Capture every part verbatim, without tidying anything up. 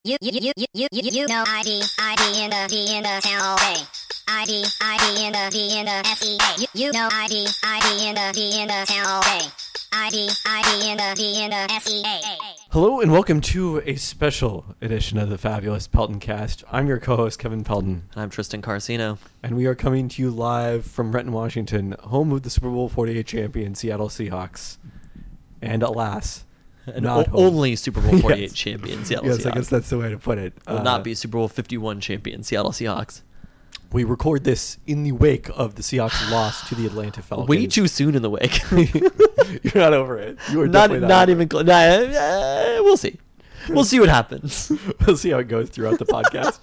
You, you, you, you, you, you, you know I D, I D in the, D in the town all day. I D, I D in the, D in the S E A. You, you know I D, I D in the, D in the town all day. I D, I D in the, D in the S E A. Hello and welcome to a special edition of the Fabulous Pelton Cast. I'm your co-host, Kevin Pelton. And I'm Tristan Carcino. And we are coming to you live from Renton, Washington, home of the Super Bowl forty-eight champion Seattle Seahawks. And alas, And not o- home. only Super Bowl forty-eight Yes. champion Seattle Yes, Seahawks. I guess that's the way to put it. Will Uh, not be Super Bowl fifty-one champion Seattle Seahawks. We record this in the wake of the Seahawks' loss to the Atlanta Falcons. Way too soon in the wake. You're not over it. You are not definitely not, not over even close. Nah, uh, we'll see. We'll see what happens. it. We'll see how it goes throughout the podcast.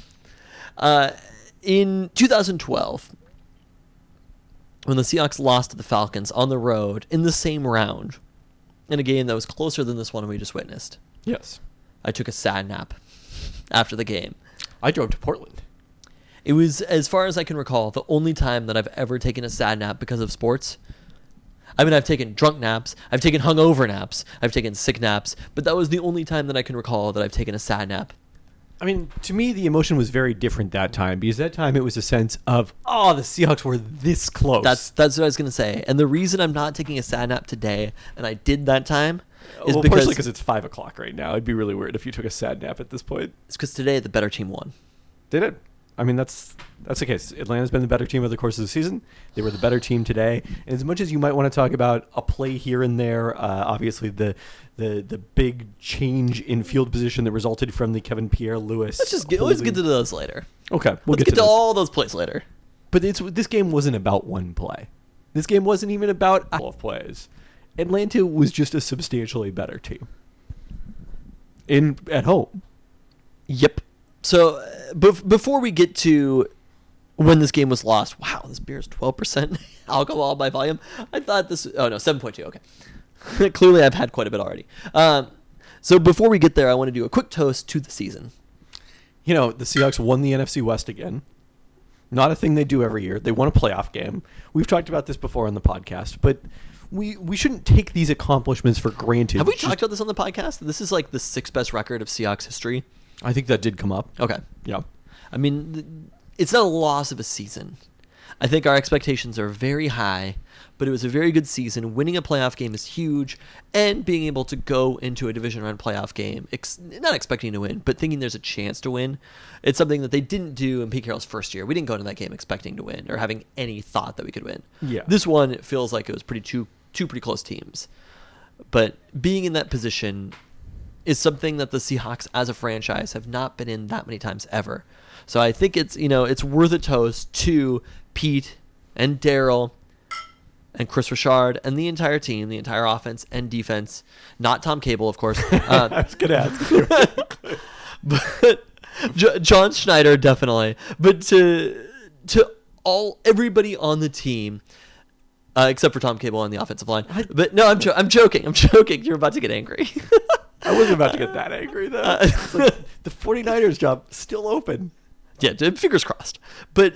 Uh, in two thousand twelve, when the Seahawks lost to the Falcons on the road in the same round, in a game that was closer than this one we just witnessed, Yes. I took a sad nap after the game. I drove to Portland. It was, as far as I can recall, the only time that I've ever taken a sad nap because of sports. I mean, I've taken drunk naps, I've taken hungover naps, I've taken sick naps, but that was the only time that I can recall that I've taken a sad nap. I mean, to me, the emotion was very different that time because that time it was a sense of, oh, the Seahawks were this close. That's that's what I was going to say. And the reason I'm not taking a sad nap today, and I did that time, is well, because partially because it's five o'clock right now. It'd be really weird if you took a sad nap at this point. it's because today the better team won. Did it? I mean, that's that's the case. Atlanta's been the better team over the course of the season. They were the better team today. And as much as you might want to talk about a play here and there, uh, obviously the the the big change in field position that resulted from the Kevin Pierre-Louis. Let's just get, let's get to those later. Okay, we'll let's get, get, to, this. all those plays later. But it's this game wasn't about one play. This game wasn't even about a couple of plays. Atlanta was just a substantially better team. In at home. Yep. So uh, bef- before we get to when this game was lost, wow, this beer is twelve percent alcohol by volume. I thought this, oh no, seven point two, okay. Clearly I've had quite a bit already. Um, so before we get there, I want to do a quick toast to the season. You know, the Seahawks won the N F C West again. Not a thing they do every year. They won a playoff game. We've talked about this before on the podcast, but we we shouldn't take these accomplishments for granted. Have we Just- talked about this on the podcast? This is like the sixth best record of Seahawks history. I think that did come up. Okay. Yeah. I mean, th- it's not a loss of a season. I think our expectations are very high, but it was a very good season. Winning a playoff game is huge, and being able to go into a division round playoff game, ex- not expecting to win, but thinking there's a chance to win, it's something that they didn't do in Pete Carroll's first year. We didn't go into that game expecting to win or having any thought that we could win. Yeah. This one, it feels like it was pretty two two pretty close teams, but being in that position is something that the Seahawks as a franchise have not been in that many times ever. So I think it's, you know, it's worth a toast to Pete and Daryl and Chris Richard and the entire team, the entire offense and defense. Not Tom Cable, of course. Uh, I was going to ask. but J- John Schneider, definitely. But to to all everybody on the team, uh, except for Tom Cable on the offensive line. But no, I'm jo- I'm joking. I'm joking. You're about to get angry. I wasn't about to get that angry, though. Uh, It's like the 49ers job still open. Yeah, d- fingers crossed. But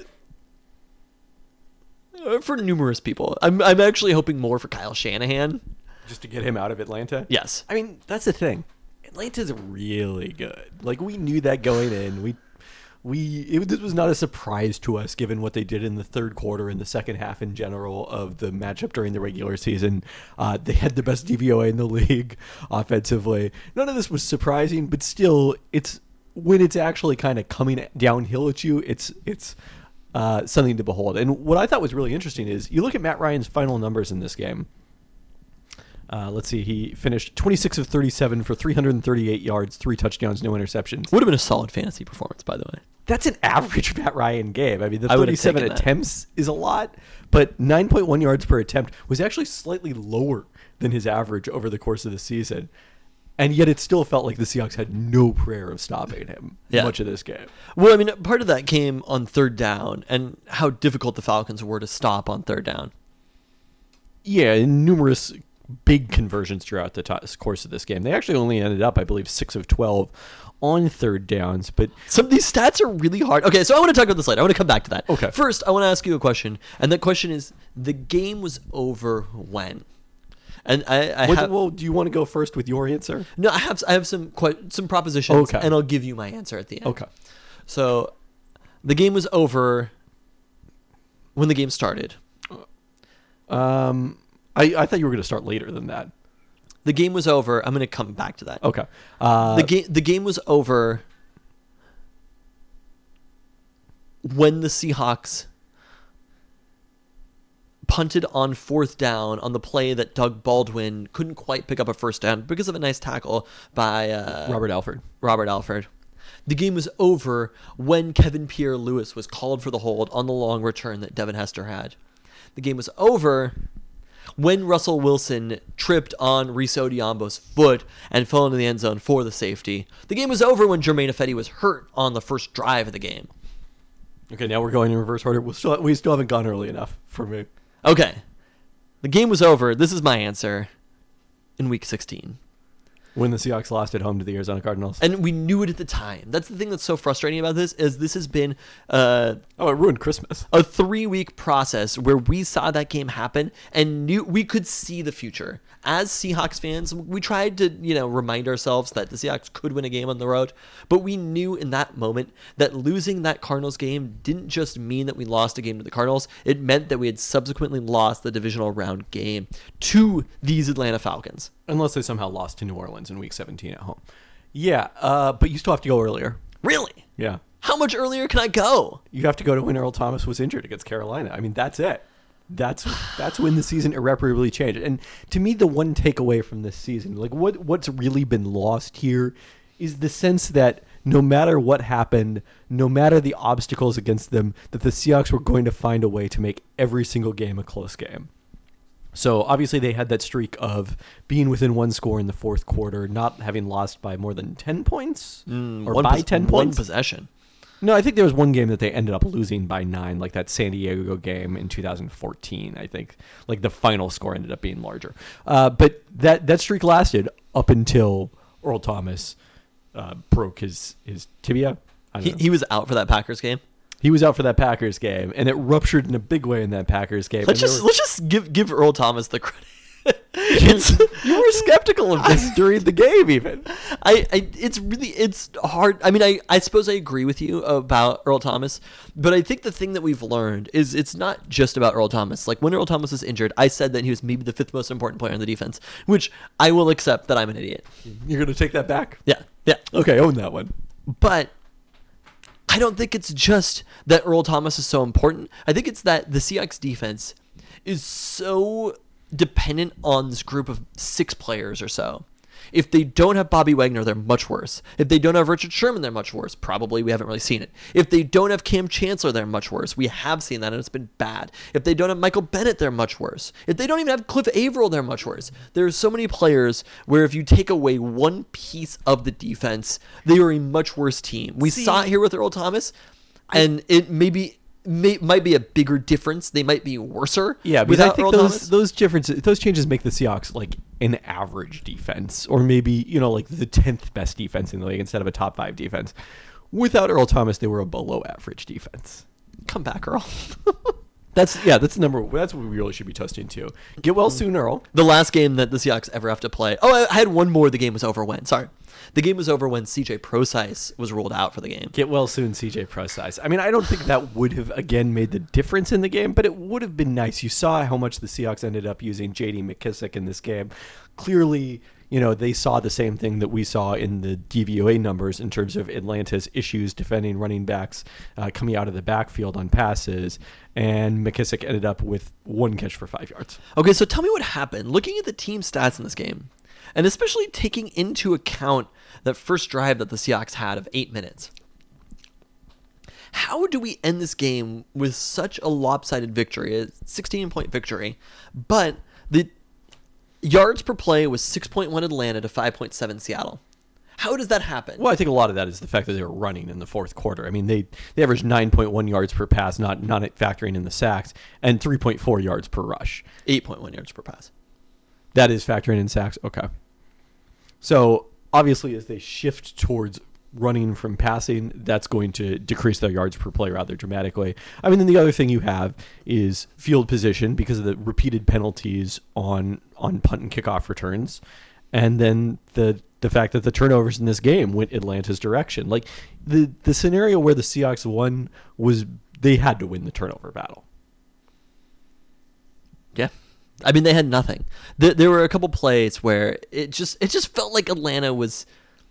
uh, for numerous people, I'm I'm actually hoping more for Kyle Shanahan. Just to get him out of Atlanta? Yes. I mean, that's the thing. Atlanta's really good. Like, we knew that going in. We, we it, this was not a surprise to us, given what they did in the third quarter and the second half in general of the matchup during the regular season. Uh, they had the best D V O A in the league offensively. None of this was surprising, but still, it's when it's actually kind of coming downhill at you, it's it's uh, something to behold. And what I thought was really interesting is you look at Matt Ryan's final numbers in this game. Uh, let's see. He finished twenty-six of thirty-seven for three hundred thirty-eight yards, three touchdowns, no interceptions. Would have been a solid fantasy performance, by the way. That's an average Matt Ryan game. I mean, the I would have thirty-seven taken that. attempts is a lot, but nine point one yards per attempt was actually slightly lower than his average over the course of the season. And yet it still felt like the Seahawks had no prayer of stopping him Yeah. much of this game. Well, I mean, part of that came on third down and how difficult the Falcons were to stop on third down. Yeah, and numerous big conversions throughout the t- course of this game. They actually only ended up, I believe, six of twelve on third downs, but Some of these stats are really hard. Okay, so I want to talk about this later. I want to come back to that. Okay. First, I want to ask you a question, and that question is, the game was over when? And I, I What- have, well, do you want to go first with your answer? no, I have I have some quite some propositions, Okay. and I'll give you my answer at the end. Okay. So, the game was over when the game started. Um, I, I thought you were going to start later than that. The game was over. I'm going to come back to that. Okay. Uh, the game the game was over when the Seahawks punted on fourth down on the play that Doug Baldwin couldn't quite pick up a first down because of a nice tackle by uh, Robert Alford. Robert Alford. The game was over when Kevin Pierre-Louis was called for the hold on the long return that Devin Hester had. The game was over when Russell Wilson tripped on Reese Odiambo's foot and fell into the end zone for the safety. The game was over when Jermaine Ifedi was hurt on the first drive of the game. Okay, now we're going in reverse order. We still we still haven't gone early enough for me. Okay. The game was over. This is my answer. In week sixteen. When the Seahawks lost at home to the Arizona Cardinals. And we knew it at the time. That's the thing that's so frustrating about this is this has been uh, Oh, it ruined Christmas. a three-week process where we saw that game happen and knew we could see the future. As Seahawks fans, we tried to, you know, remind ourselves that the Seahawks could win a game on the road, but we knew in that moment that losing that Cardinals game didn't just mean that we lost a game to the Cardinals. It meant that we had subsequently lost the divisional round game to these Atlanta Falcons. Unless they somehow lost to New Orleans in week seventeen at home. Yeah, uh, but you still have to go earlier. Really? Yeah. How much earlier can I go? You have to go to when Earl Thomas was injured against Carolina. I mean, that's it. That's that's when the season irreparably changed. And to me, the one takeaway from this season, like what what's really been lost here, is the sense that no matter what happened, no matter the obstacles against them, that the Seahawks were going to find a way to make every single game a close game. So obviously they had that streak of being within one score in the fourth quarter, not having lost by more than ten points Mm, or one by pos- ten one points. possession. No, I think there was one game that they ended up losing by nine, like that San Diego game in two thousand fourteen. I think like the final score ended up being larger. Uh, but that that streak lasted up until Earl Thomas uh, broke his his tibia. I don't He, know. he was out for that Packers game. He was out for that Packers game, and it ruptured in a big way in that Packers game. Let's and there just were- let's just give give Earl Thomas the credit. It's, you were skeptical of this during the game, even. I, I it's really it's hard. I mean, I, I suppose I agree with you about Earl Thomas, but I think the thing that we've learned is it's not just about Earl Thomas. Like when Earl Thomas was injured, I said that he was maybe the fifth most important player on the defense, which I will accept that I'm an idiot. You're gonna take that back? Yeah, yeah. Okay, own that one. But I don't think it's just that Earl Thomas is so important. I think it's that the Seahawks defense is so dependent on this group of six players or so. If they don't have Bobby Wagner, they're much worse. If they don't have Richard Sherman, they're much worse. Probably, we haven't really seen it. If they don't have Cam Chancellor, they're much worse. We have seen that, and it's been bad. If they don't have Michael Bennett, they're much worse. If they don't even have Cliff Averill, they're much worse. There are so many players where if you take away one piece of the defense, they are a much worse team. We See- saw it here with Earl Thomas, and it maybe may, might be a bigger difference. They might be worser. Yeah, because without I think Earl those Thomas. those differences, those changes make the Seahawks like an average defense, or maybe you know like the tenth best defense in the league instead of a top five defense. Without Earl Thomas, they were a below average defense. Come back, Earl. That's yeah, that's the number. That's what we really should be toasting to. Get well soon, Earl. The last game that the Seahawks ever have to play. Oh, I I had one more. The game was over when. Sorry. The game was over when C J Prosise was ruled out for the game. Get well soon, C J Prosise. I mean, I don't think that would have again made the difference in the game, but it would have been nice. You saw how much the Seahawks ended up using J D McKissick in this game. Clearly, you know, they saw the same thing that we saw in the D V O A numbers in terms of Atlanta's issues defending running backs uh, coming out of the backfield on passes, and McKissick ended up with one catch for five yards. Okay, so tell me what happened. Looking at the team stats in this game, and especially taking into account that first drive that the Seahawks had of eight minutes, how do we end this game with such a lopsided victory, a sixteen-point victory, but the yards per play was six point one Atlanta to five point seven Seattle? How does that happen? Well, I think a lot of that is the fact that they were running in the fourth quarter. I mean, they, they averaged nine point one yards per pass, not not factoring in the sacks, and three point four yards per rush. eight point one yards per pass. That is factoring in sacks. Okay. So obviously, as they shift towards running from passing, that's going to decrease their yards per play rather dramatically. I mean, then the other thing you have is field position because of the repeated penalties on on punt and kickoff returns, and then the the fact that the turnovers in this game went Atlanta's direction. Like the the scenario where the Seahawks won was they had to win the turnover battle. Yeah. I mean, they had nothing. There, there were a couple plays where it just it just felt like Atlanta was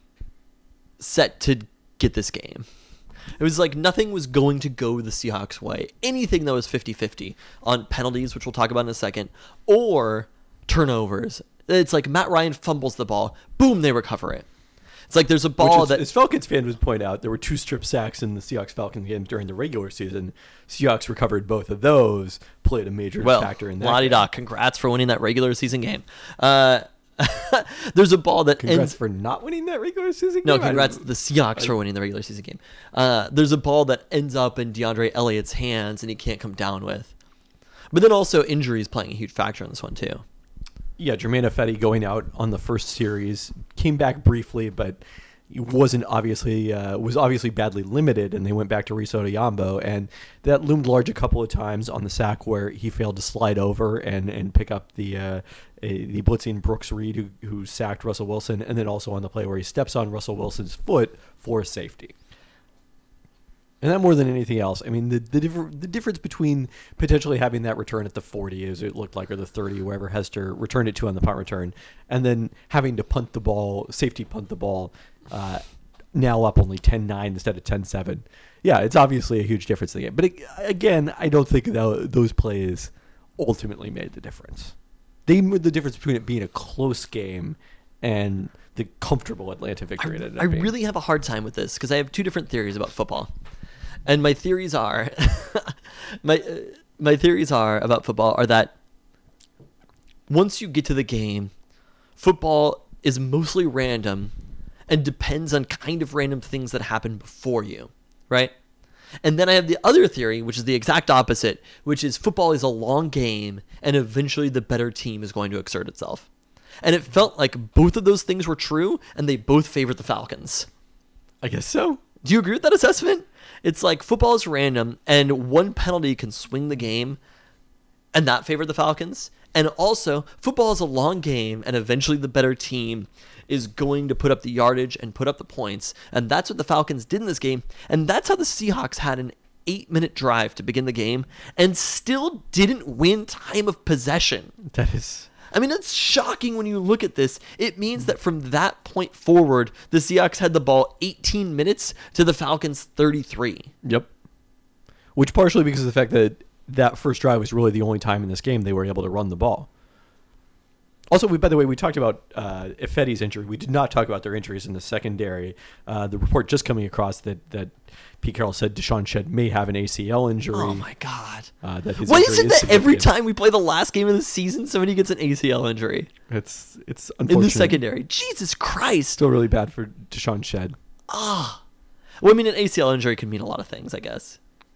set to get this game. It was like nothing was going to go the Seahawks' way. Anything that was fifty-fifty on penalties, which we'll talk about in a second, or turnovers. It's like Matt Ryan fumbles the ball. Boom, they recover it. It's like there's a ball Which is, that... as Falcons fans would point out, there were two strip sacks in the Seahawks-Falcons game during the regular season. Seahawks recovered both of those, played a major well, factor in that. la-di-da, congrats for winning that regular season game. Uh, there's a ball that Congrats ends... for not winning that regular season game? No, I congrats don't- to the Seahawks for winning the regular season game. Uh, there's a ball that ends up in DeAndre Elliott's hands and he can't come down with. But then also injuries playing a huge factor in this one too. Yeah, Jermaine Ifedi going out on the first series, came back briefly, but wasn't obviously uh, was obviously badly limited, and they went back to Reese Odhiambo, and that loomed large a couple of times on the sack where he failed to slide over and, and pick up the uh, a, the blitzing Brooks Reed who, who sacked Russell Wilson, and then also on the play where he steps on Russell Wilson's foot for a safety. And that more than anything else, I mean, the the, differ, the difference between potentially having that return at the forty, as it looked like, or the thirty, wherever Hester returned it to on the punt return, and then having to punt the ball, safety punt the ball, uh, now up only ten nine instead of ten seven. Yeah, it's obviously a huge difference in the game. But it, again, I don't think that those plays ultimately made the difference. They made the difference between it being a close game and the comfortable Atlanta victory. it ended up I being. really have a hard time with this because I have two different theories about football. And my theories are my uh, my theories are about football are that once you get to the game, football is mostly random and depends on kind of random things that happen before you, right? And then I have the other theory, which is the exact opposite, which is football is a long game and eventually the better team is going to exert itself. And it felt like both of those things were true and they both favored the Falcons. I guess so. Do you agree with that assessment? It's like football is random and one penalty can swing the game and that favored the Falcons. And also, football is a long game and eventually the better team is going to put up the yardage and put up the points. And that's what the Falcons did in this game. And that's how the Seahawks had an eight-minute drive to begin the game and still didn't win time of possession. That is... I mean, it's shocking when you look at this. It means that from that point forward, the Seahawks had the ball eighteen minutes to the Falcons thirty-three. Yep. Which partially because of the fact that that first drive was really the only time in this game they were able to run the ball. Also, we, by the way, we talked about uh, Ifedi's injury. We did not talk about their injuries in the secondary. Uh, the report just coming across that, that Pete Carroll said Deshaun Shedd may have an A C L injury. Oh, my God. Uh, that his Why is injury it that every significant. time we play the last game of the season, somebody gets an A C L injury It's, it's in unfortunate. the secondary? Jesus Christ. Still really bad for Deshaun Shedd. Ah. Well, I mean, an A C L injury can mean a lot of things, I guess.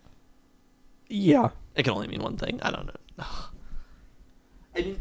Yeah. It can only mean one thing. I don't know. I mean,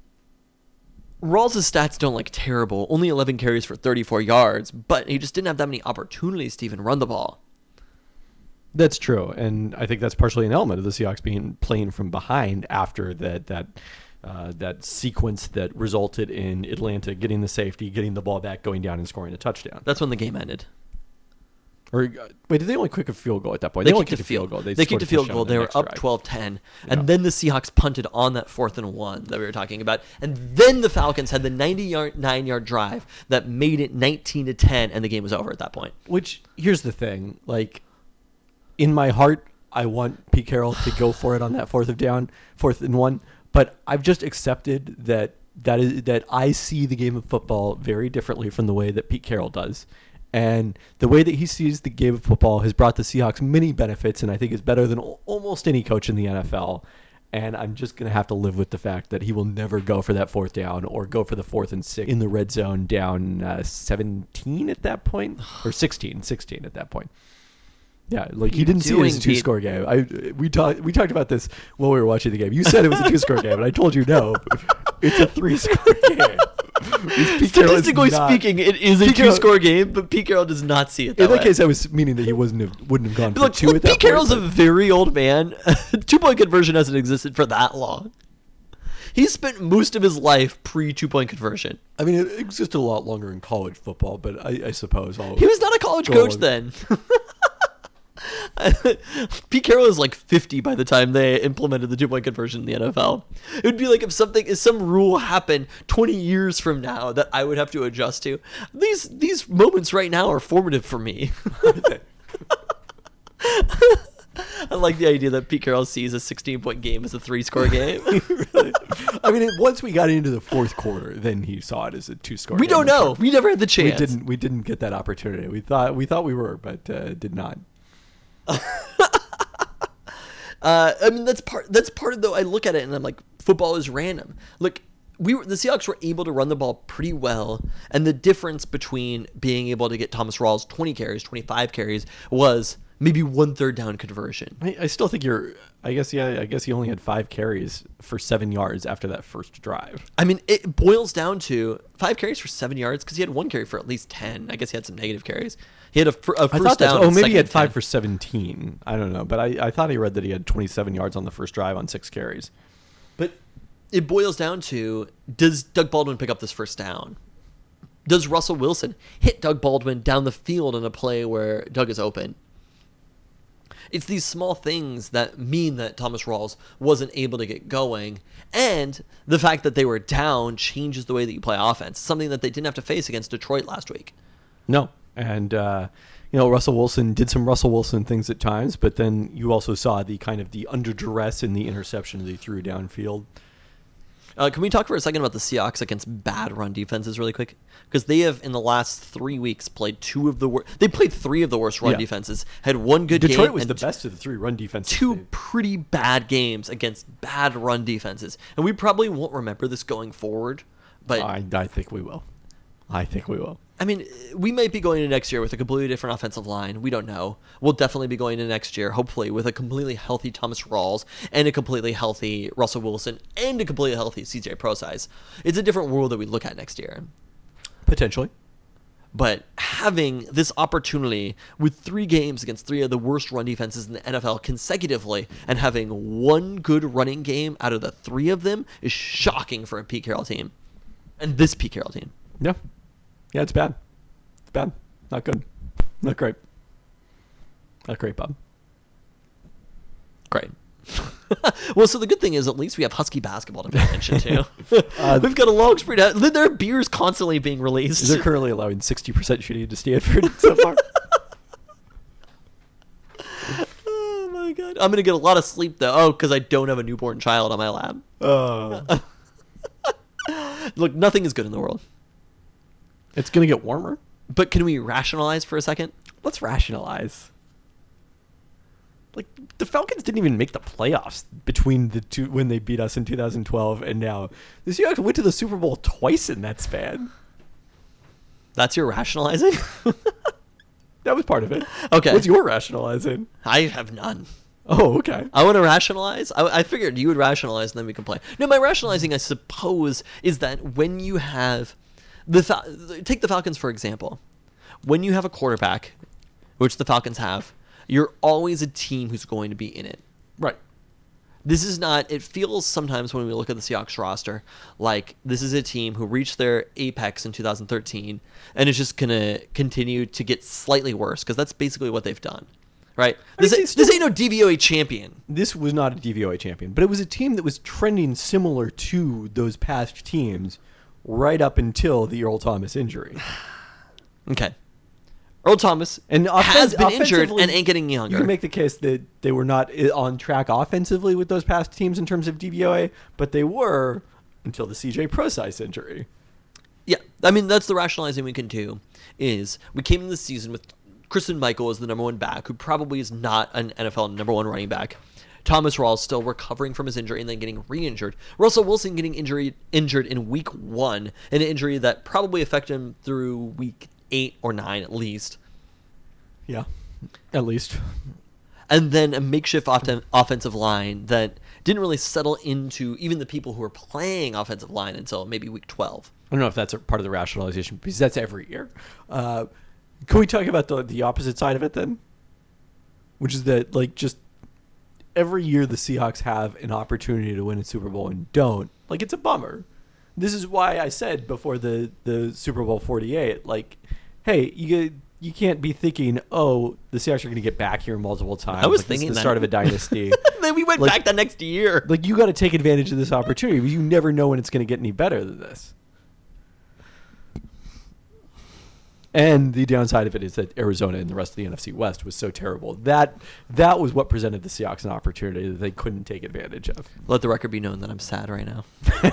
Rawls' stats don't look terrible. Only eleven carries for thirty-four yards, but he just didn't have that many opportunities to even run the ball. That's true, and I think that's partially an element of the Seahawks being playing from behind after that that uh, that sequence that resulted in Atlanta getting the safety, getting the ball back, going down, and scoring a touchdown. That's when the game ended. Or uh, wait, did they only kick a field goal at that point? They, only kicked a field goal. They, scored kicked a a field touchdown goal. on the They were next up drive. twelve ten. And Yeah. then the Seahawks punted on that fourth and one that we were talking about. And then the Falcons had the ninety-nine-yard drive that made it nineteen to ten, and the game was over at that point. Which, here's the thing, like, in my heart, I want Pete Carroll to go for it on that fourth of down, fourth and one, but I've just accepted that that is that I see the game of football very differently from the way that Pete Carroll does. And the way that he sees the game of football has brought the Seahawks many benefits, and I think is better than al- almost any coach in the N F L. And I'm just going to have to live with the fact that he will never go for that fourth down or go for the fourth and six in the red zone down uh, seventeen at that point, or sixteen, sixteen at that point. Yeah, like he didn't see it as a doing, two-score game. I we talked we talked about this while we were watching the game. You said it was a two-score game, and I told you no. It's a three-score game. Pete Carroll is Statistically not- speaking, it is a Pete Carroll- two-score game, but Pete Carroll does not see it that In that way. case, I was meaning that he wasn't have, wouldn't have gone for Look, two look at that Pete Carroll's point. a but- very old man. Two-point conversion hasn't existed for that long. He spent most of his life pre two-point conversion. I mean, it existed a lot longer in college football, but I, I suppose I'll. He was not a college Go coach on. then. Pete Carroll is like fifty by the time they implemented the two-point conversion in the N F L. It would be like if something, if some rule happened twenty years from now that I would have to adjust to. These these moments right now are formative for me. I like the idea that Pete Carroll sees a sixteen-point game as a three-score game. Really? I mean, it, once we got into the fourth quarter, then he saw it as a two-score. We game. don't know. We never had the We chance. didn't. We didn't get that opportunity. We thought. We thought we were, but uh, did not. Uh, I mean, that's part. That's part of though. I look at it and I'm like, football is random. Look, we were the Seahawks were able to run the ball pretty well, and the difference between being able to get Thomas Rawls twenty carries, twenty-five carries was maybe one third down conversion. I, I still think you're. I guess yeah. I guess he only had five carries for seven yards after that first drive. I mean, it boils down to five carries for seven yards because he had one carry for at least ten. I guess he had some negative carries. He had a, fir- a I first thought that's, down. oh, and maybe he second had five ten. for seventeen. I don't know, but I, I thought he read that he had twenty-seven yards on the first drive on six carries. But it boils down to, does Doug Baldwin pick up this first down? Does Russell Wilson hit Doug Baldwin down the field in a play where Doug is open? It's these small things that mean that Thomas Rawls wasn't able to get going, and the fact that they were down changes the way that you play offense, something that they didn't have to face against Detroit last week. No, and uh, you know Russell Wilson did some Russell Wilson things at times, but then you also saw the kind of the under duress in the interception that he threw downfield. Uh, can we talk for a second about the Seahawks against bad run defenses really quick? Because they have, in the last three weeks, played two of the worst. They played three of the worst run Yeah. defenses, had one good Detroit game, was and the t- best of the three run defenses. two They- pretty bad games against bad run defenses. And we probably won't remember this going forward. But, I, I think we will. I think we will. I mean, we might be going into next year with a completely different offensive line. We don't know. We'll definitely be going into next year, hopefully, with a completely healthy Thomas Rawls and a completely healthy Russell Wilson and a completely healthy C J Procise. It's a different world that we look at next year. Potentially. But having this opportunity with three games against three of the worst run defenses in the N F L consecutively and having one good running game out of the three of them is shocking for a Pete Carroll team. And this Pete Carroll team. Yeah. Yeah, it's bad. It's bad. Not good. Not great. Not great, Bob. Great. Well, so the good thing is at least we have Husky basketball to pay attention to. Uh, We've got a long sprint out. There are beers constantly being released. They're currently allowing sixty percent shooting to Stanford so far. Oh my god. I'm going to get a lot of sleep though. Oh, because I don't have a newborn child on my lap. Uh, Look, nothing is good in the world. it's going to get warmer. But can we rationalize for a second? Let's rationalize. Like, the Falcons didn't even make the playoffs between the two when they beat us in two thousand twelve and now. The Seahawks went to the Super Bowl twice in that span. That's your rationalizing? That was part of it. Okay. What's your rationalizing? I have none. Oh, okay. I want to rationalize. I, I figured you would rationalize and then we can play. No, my rationalizing, I suppose, is that when you have the Fal- take the Falcons for example, when you have a quarterback, which the Falcons have, you're always a team who's going to be in it. Right. This is not. It feels sometimes when we look at the Seahawks roster like this is a team who reached their apex in two thousand thirteen and is just gonna continue to get slightly worse because that's basically what they've done. Right? This, mean, ain't- it's still- this ain't no D V O A champion. This was not a D V O A champion, but it was a team that was trending similar to those past teams right up until the Earl Thomas injury. Okay. Earl Thomas And has offen- been injured offensively, and ain't getting younger. You can make the case that they were not i- on track offensively with those past teams in terms of D V O A, but they were until the C J Procise injury. Yeah, I mean that's the rationalizing we can do. Is we came in this season with Kristen Michael as the number one back, who probably is not an N F L number one running back. Thomas Rawls still recovering from his injury and then getting re-injured. Russell Wilson getting injury, injured in week one, an injury that probably affected him through week eight or nine at least. Yeah, at least. And then a makeshift off- offensive line that didn't really settle into even the people who were playing offensive line until maybe week twelve. don't know if that's a part of the rationalization because that's every year. Uh, can we talk about the the opposite side of it then? Which is that like just every year the Seahawks have an opportunity to win a Super Bowl and don't. Like it's a bummer. This is why I said before the, the Super Bowl forty-eight, like, hey, you get, you can't be thinking, oh, the Seahawks are going to get back here multiple times. I was like, thinking this is the that. start of a dynasty. Then we went Like- back the next year. Like you got to take advantage of this opportunity because you never know when it's going to get any better than this. And the downside of it is that Arizona and the rest of the N F C West was so terrible. That that was what presented the Seahawks an opportunity that they couldn't take advantage of. Let the record be known that I'm sad right now.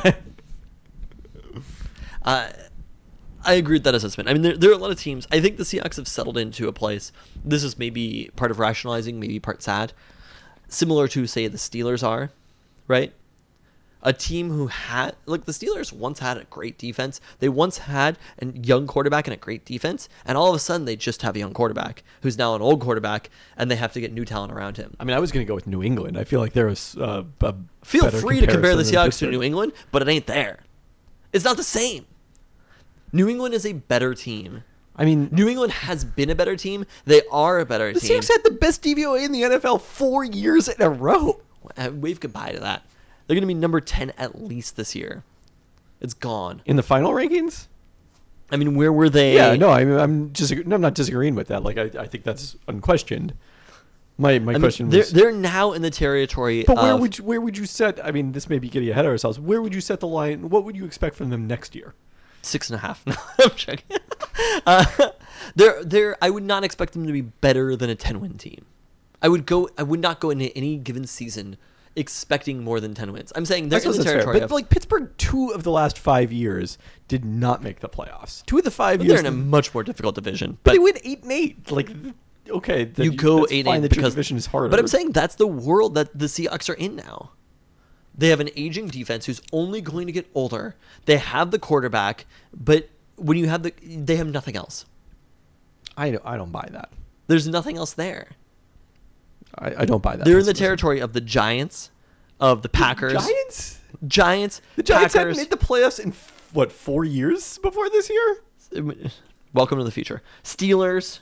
uh, I agree with that assessment. I mean, there, there are a lot of teams. I think the Seahawks have settled into a place. This is maybe part of rationalizing, maybe part sad. Similar to, say, the Steelers are, right? A team who had, like the Steelers once had a great defense. They once had a young quarterback and a great defense. And all of a sudden, they just have a young quarterback who's now an old quarterback, and they have to get new talent around him. I mean, I was going to go with New England. I feel like there was uh, a Feel better free to compare the comparison than Seahawks to Pittsburgh. New England, but it ain't there. It's not the same. New England is a better team. I mean, New England has been a better team. They are a better the team. Seahawks had the best D V O A in the N F L four years in a row. Uh, Wave goodbye to that. They're going to be number ten at least this year. It's gone. In the final rankings? I mean, where were they? Yeah, no, I mean, I'm just no, I'm not disagreeing with that. Like, I, I think that's unquestioned. My my I mean, question they're, was, they're now in the territory but where of would you, where would you set? I mean, this may be getting ahead of ourselves. Where would you set the line? What would you expect from them next year? six and a half. No, I'm joking. uh, they're, they're, I would not expect them to be better than a ten-win team. I would go. I would not go into any given season expecting more than ten wins. I'm saying they're I in suppose the that's fair. territory But of. like Pittsburgh, two of the last five years did not make the playoffs. Two of the five But years, they're in a much more difficult division. but But they win eight and eight. Like, okay, then you go that's eight fine and eight that your because division is harder. But I'm saying that's the world that the Seahawks are in now. They have an aging defense who's only going to get older. They have the quarterback, but when you have the, they have nothing else. I don't, I don't buy that. There's nothing else there. I, I don't buy that. They're in the pessimism. territory of the Giants, of the Packers. Giants. Giants. The Giants Packers. haven't made the playoffs in what four years before this year? Welcome to the future. Steelers.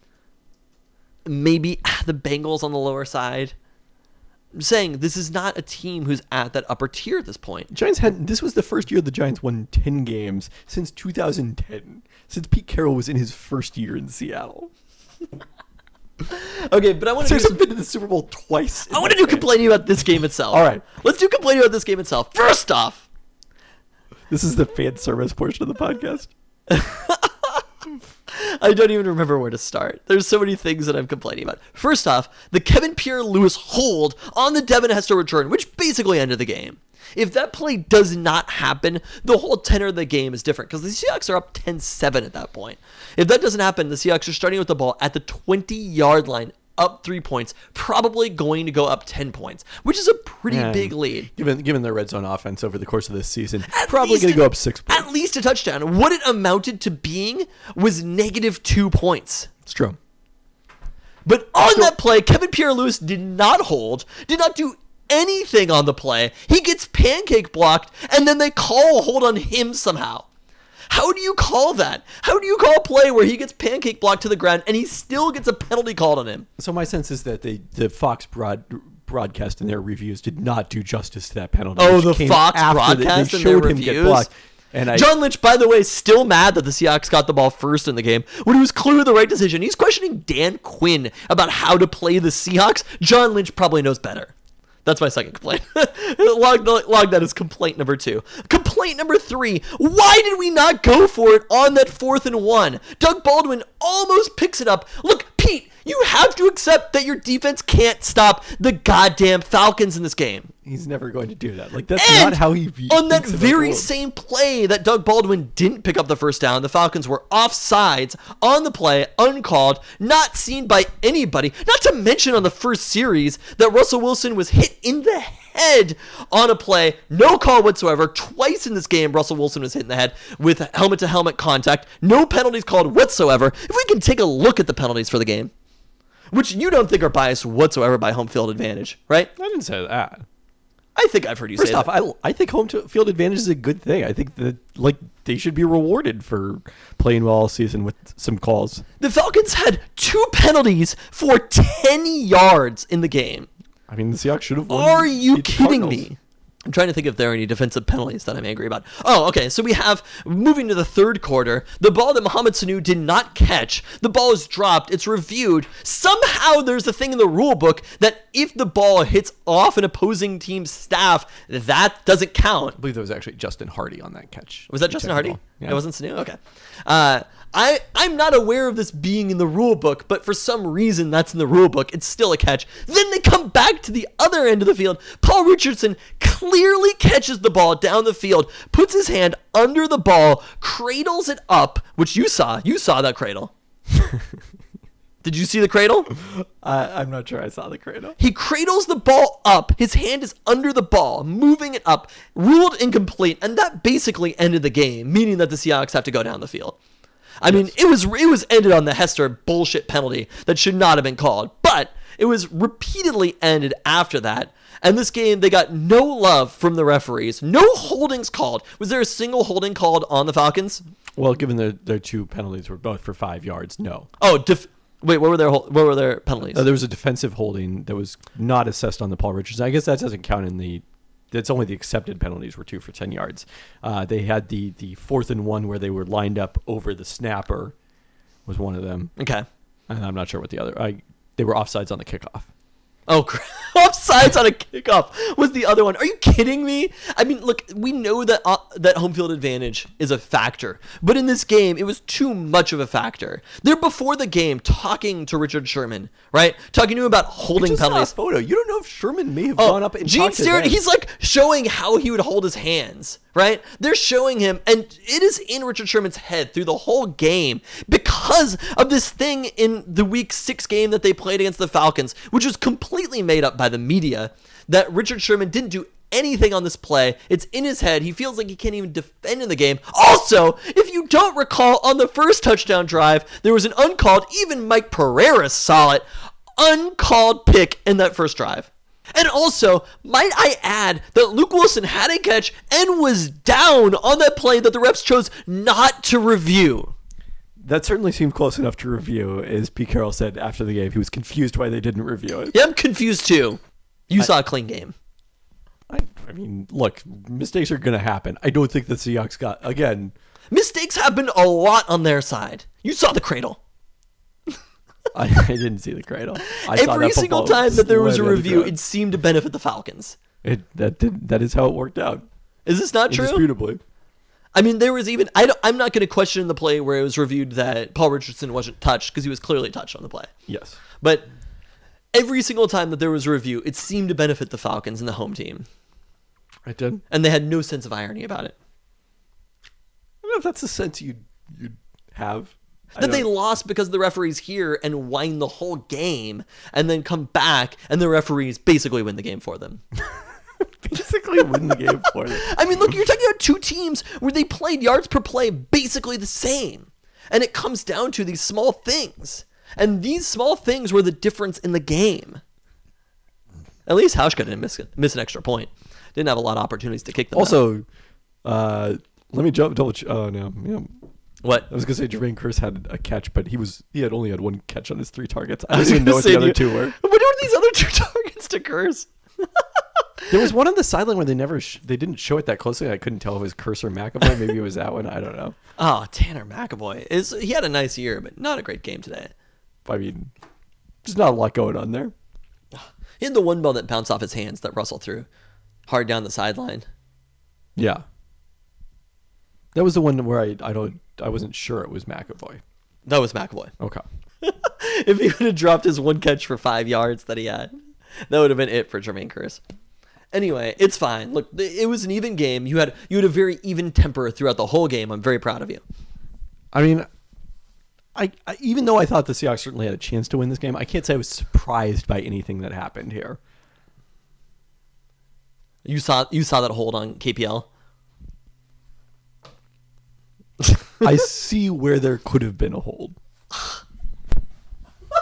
Maybe ah, the Bengals on the lower side. I'm saying this is not a team who's at that upper tier at this point. Giants had this was the first year the Giants won ten games since two thousand ten, since Pete Carroll was in his first year in Seattle. Okay, but I want to do Seahawks some, have been to the Super Bowl twice. in I want to that do span. complaining about this game itself. All right. Let's do complaining about this game itself. First off, This is the fan service portion of the podcast. I don't even remember where to start. There's so many things that I'm complaining about. First off, the Kevin Pierre-Louis hold on the Devin Hester return, which basically ended the game. If that play does not happen, the whole tenor of the game is different because the Seahawks are up ten seven at that point. If that doesn't happen, the Seahawks are starting with the ball at the twenty-yard line, up three points, probably going to go up ten points, which is a pretty Yeah. big lead. Given given their red zone offense over the course of this season, At probably least going to a- go up six points. At least a touchdown. What it amounted to being was negative two points. It's true. But on Still- that play, Kevin Pierre-Louis did not hold, did not do anything on the play. He gets pancake blocked, and then they call a hold on him somehow. How do you call that? How do you call a play where he gets pancake blocked to the ground and he still gets a penalty called on him? So my sense is that they, the Fox broad, broadcast in their reviews did not do justice to that penalty. Oh, which the came Fox after they- broadcast they in their showed him get reviews? blocked. And I, John Lynch, by the way, still mad that the Seahawks got the ball first in the game when it was clearly the right decision. He's questioning Dan Quinn about how to play the Seahawks. John Lynch probably knows better. That's my second complaint. log, log that as complaint number two. Complaint number three. Why did we not go for it on that fourth and one? Doug Baldwin almost picks it up. Look, Pete, you have to accept that your defense can't stop the goddamn Falcons in this game. he's never going to do that. Like that's And not how he views on that very same play that Doug Baldwin didn't pick up the first down, the Falcons were offsides on the play, uncalled, not seen by anybody. Not to mention on the first series that Russell Wilson was hit in the head on a play, no call whatsoever. Twice in this game, Russell Wilson was hit in the head with helmet-to-helmet contact. No penalties called whatsoever. If we can take a look at the penalties for the game, which you don't think are biased whatsoever by home field advantage, right? I didn't say that. I think I've heard you First say off, that. I, I think home to field advantage is a good thing. I think that like they should be rewarded for playing well all season with some calls. The Falcons had two penalties for ten yards in the game. I mean, the Seahawks should have won. Are you beat the kidding Cardinals. me? I'm trying to think if there are any defensive penalties that I'm angry about. Oh, okay. So we have, moving to the third quarter, the ball that Mohamed Sanu did not catch. The ball is dropped. It's reviewed. Somehow there's a thing in the rule book that if the ball hits off an opposing team's staff, that doesn't count. I believe that was actually Justin Hardy on that catch. Was that Justin Hardy? Yeah. It wasn't Sanu? Okay. Uh, I, I'm not aware of this being in the rule book, but for some reason that's in the rule book. It's still a catch. Then they come back to the other end of the field. Paul Richardson clearly catches the ball down the field, puts his hand under the ball, cradles it up, which you saw. You saw that cradle. Did you see the cradle? Uh, I'm not sure I saw the cradle. He cradles the ball up. His hand is under the ball, moving it up, ruled incomplete, and that basically ended the game, meaning that the Seahawks have to go down the field. I mean, it was it was ended on the Hester bullshit penalty that should not have been called, but it was repeatedly ended after that. And this game, they got no love from the referees. No holdings called. Was there a single holding called on the Falcons? Well, given their, their two penalties were both for five yards, no. Oh, def- wait, what were their hol- what were their penalties? Uh, there was a defensive holding that was not assessed on the Paul Richardson. I guess that doesn't count in the. That's only the accepted penalties were two for ten yards. Uh, they had the the fourth and one where they were lined up over the snapper, was one of them. Okay. And I'm not sure what the other. I they were offsides on the kickoff. Oh, offsides on a kickoff was the other one. Are you kidding me? I mean, look, we know that uh, that home field advantage is a factor, but in this game, it was too much of a factor. They're before the game talking to Richard Sherman, right? Talking to him about holding I just penalties. saw a photo. You don't know if Sherman may have Oh, gone up and Gene talked to Steer, them. he's like showing how he would hold his hands, right? They're showing him, and it is in Richard Sherman's head through the whole game because of this thing in the week six game that they played against the Falcons, which was completely made up by the media, that Richard Sherman didn't do anything on this play. It's in his head. He feels like he can't even defend in the game. Also, if you don't recall, on the first touchdown drive, there was an uncalled, even Mike Pereira saw it, uncalled pick in that first drive. And also, might I add that Luke Wilson had a catch and was down on that play that the refs chose not to review. That certainly seemed close enough to review, as Pete Carroll said after the game. He was confused why they didn't review it. Yeah, I'm confused too. You I, saw a clean game. I, I mean, look, mistakes are going to happen. I don't think the Seahawks got, again... Mistakes happen a lot on their side. You saw the cradle. I, I didn't see the cradle. I saw Every that single football time that there was a slid review, out. it seemed to benefit the Falcons. It, that, did, that is how it worked out. Is this not true? Indisputably. I mean, there was even... I don't, I'm not going to question the play where it was reviewed that Paul Richardson wasn't touched, because he was clearly touched on the play. Yes. But every single time that there was a review, it seemed to benefit the Falcons and the home team. I did. And they had no sense of irony about it. I don't know if that's the sense you'd, you'd have. That they lost because the referees here and whine the whole game and then come back and the referees basically win the game for them. Basically win the game for them. I mean, look, you're talking about two teams where they played yards per play basically the same. And it comes down to these small things. And these small things were the difference in the game. At least Hauschka didn't miss, miss an extra point. Didn't have a lot of opportunities to kick them Also, out. uh, let me jump. Double. Ch- oh no. Yeah. What? I was gonna say Jermaine Kearse had a catch, but he was he had only had one catch on his three targets. I I was don't even know gonna what say the other the- two were. What were these other two targets to Curse? There was one on the sideline where they never sh- they didn't show it that closely. I couldn't tell if it was Kearse or McAvoy. Maybe it was that one. I don't know. Oh, Tanner McAvoy. Is he had a nice year, but not a great game today. I mean, there's not a lot going on there. He had the one ball that bounced off his hands that Russell threw hard down the sideline. Yeah. That was the one where I I don't I wasn't sure it was McAvoy. That was McAvoy. Okay. If he would have dropped his one catch for five yards that he had, that would have been it for Jermaine Kearse. Anyway, it's fine. Look, it was an even game. You had you had a very even temper throughout the whole game. I'm very proud of you. I mean, I, I even though I thought the Seahawks certainly had a chance to win this game, I can't say I was surprised by anything that happened here. You saw you saw that hold on K P L. I see where there could have been a hold.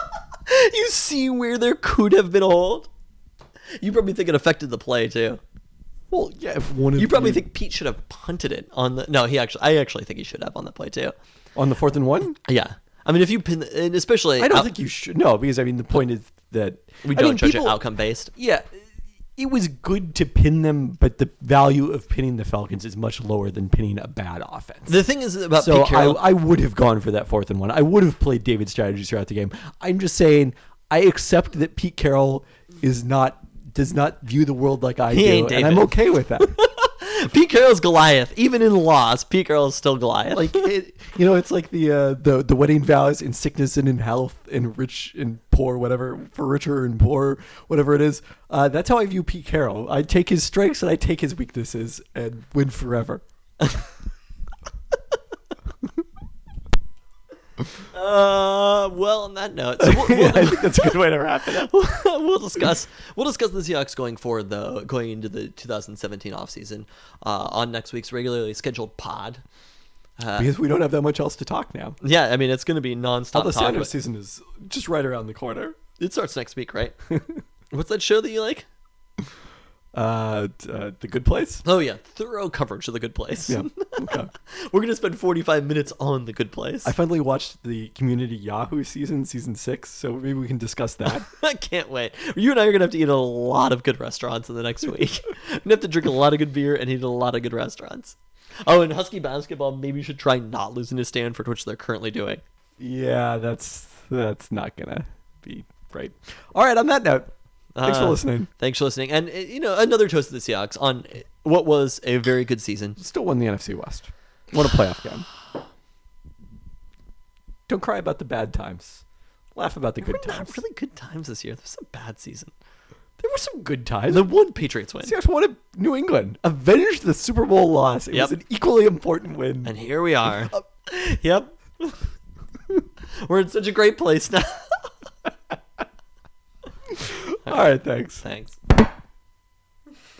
You see where there could have been a hold? You probably think it affected the play, too. Well, yeah. If one of You probably you- think Pete should have punted it on the. No, he actually. I actually think he should have on that play too. on the fourth and one. Yeah, I mean, if you pin, and especially, I don't out- think you should. No, because I mean the point is that we I don't mean, judge people- it outcome based. Yeah, it was good to pin them, but the value of pinning the Falcons is much lower than pinning a bad offense. The thing is about so Pete Carroll. I, I would have gone for that fourth and one. I would have played David's strategies throughout the game. I'm just saying, I accept that Pete Carroll is not does not view the world like I He do, ain't and I'm David. okay with that. Pete Carroll's Goliath. Even in loss, Pete Carroll's still Goliath. Like it, you know, it's like the uh, the the wedding vows in sickness and in health, and rich and poor, whatever, for richer and poor, whatever it is. Uh, that's how I view Pete Carroll. I take his strengths and I take his weaknesses and win forever. Uh, well, on that note, so we'll, Yeah, I we'll, think that's a good way to wrap it up. we'll discuss we'll discuss the Seahawks going forward, though, going into the two thousand seventeen offseason uh, on next week's regularly scheduled pod. Uh, Because we don't have that much else to talk now. yeah, I mean it's going to be nonstop. All the talk Sanders about- season is just right around the corner. It starts next week, right? What's that show that you like? Uh, t- uh, the Good Place. Oh yeah, thorough coverage of The Good Place. Yeah. Okay. We're gonna spend forty-five minutes on The Good Place. I finally watched the Community Yahoo season, season six, so maybe we can discuss that. I can't wait. You and I are gonna have to eat a lot of good restaurants in the next week. We're gonna have to drink a lot of good beer and eat a lot of good restaurants. Oh, and Husky basketball maybe should try not losing to Stanford, which they're currently doing. Yeah, that's that's not gonna be right. All right. On that note, thanks for Uh, listening. Thanks for listening. And, uh, you know, another toast to the Seahawks on what was a very good season. Still won the N F C West. Won a playoff game. Don't cry about the bad times. Laugh about the There good were times. not really good times this year. There was a bad season. There were some good times. The one Patriots win. Seahawks won at New England. Avenged the Super Bowl loss. It Yep. was an equally important win. And here we are. Yep. We're in such a great place now. All right, thanks. Thanks.